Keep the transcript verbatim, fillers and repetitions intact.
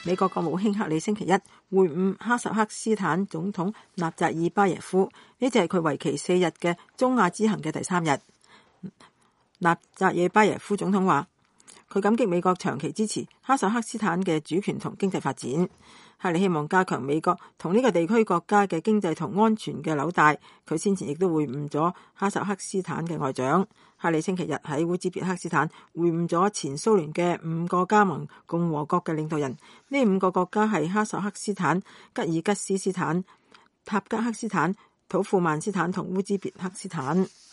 美國國務卿克里星期一會晤哈薩克斯坦總統納扎爾巴耶夫，呢就係佢為期四日嘅中亞之行嘅第三日。納扎爾巴耶夫總統話，佢感激美國長期支持哈薩克斯坦嘅主權同經濟發展。克里希望加強美國同呢個地區國家嘅經濟同安全嘅紐帶。佢先前亦都會晤咗哈薩克斯坦嘅外長。克里星期日喺烏茲別克斯坦會晤咗前蘇聯嘅五個加盟共和國嘅領導人。呢五個國家係哈薩克斯坦、吉爾吉斯斯坦、塔吉克斯坦、土庫曼斯坦同烏茲別克斯坦。